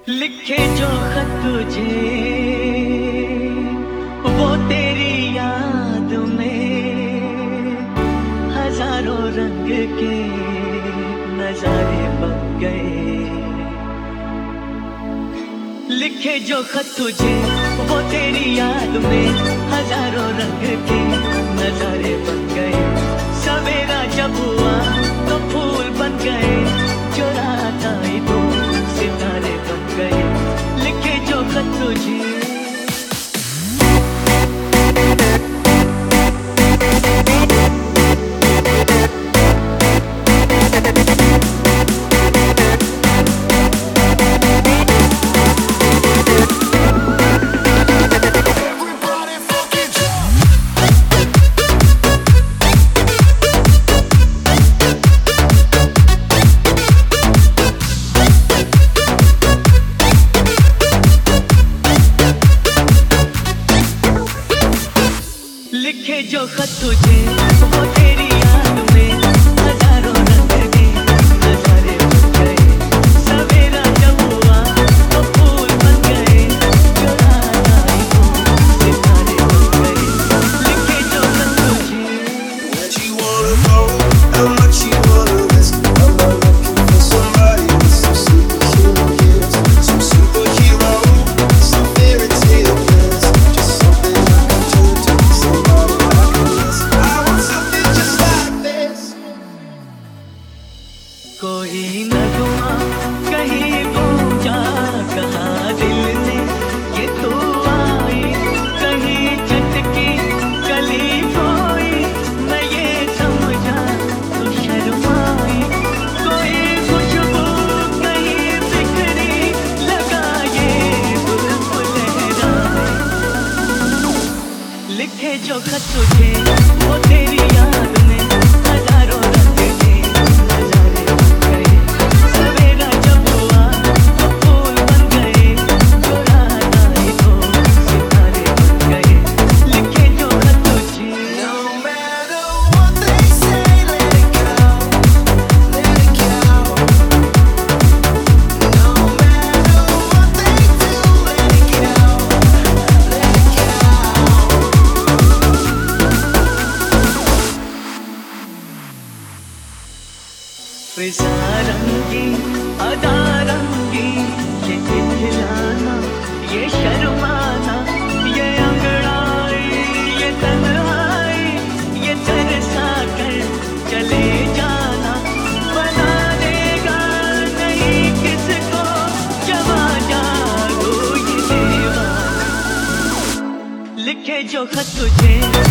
लिखे जो खत तुझे वो तेरी याद में हजारों रंग के नजारे बन गए। लिखे जो खत तुझे वो तेरी याद में हजारों रंग के नजारे बन गए। सवेरा जब हुआ तो फूल बन गए, जो रात आई तो सितारे बन गए। लिखे जो खत तुझे लिखे जो खत तुझे वो तेरी याद में हजारों रंग के नजारे बन गए। सवेरा जब हुआ तो फूल बन गए, जो रात आई तो सितारे बन गए। लिखे जो खत तुझे Where'd you wanna go? How much you wanna risk? I'm not looking for somebody with some superhuman gifts, some superhero, some fairy tale plans, just something I can turn to, somebody I can miss. I want something just like this. कोई नगमा कहीं गूंजा, कहा दिल ने ये तू आई। कहीं चटकी कली कोई, मैं ये समझा तू शर्माई। कोई खुशबू कहीं बिखरी, लगा ये बुलबुल लहराए। लिखे जो खत तुझे वो तेरी याद में हजारों रंग के नजारे बन गए। सवेरा जब हुआ तो फूल बन गए, जो रात आई तो सितारे बन गए। लिखे जो खत तुझे No matter what they say, let it go, let it go. No matter what they do, let it go, let it go. फिजा रंगी अदा रंगी, ये दिखलाना ये शर्माना, ये अंगड़ाई ये तन्हाई, ये तरसा कर चले जाना। बना देगा नहीं किसको जवा जागो ये दीवाना। लिखे जो खत तुझे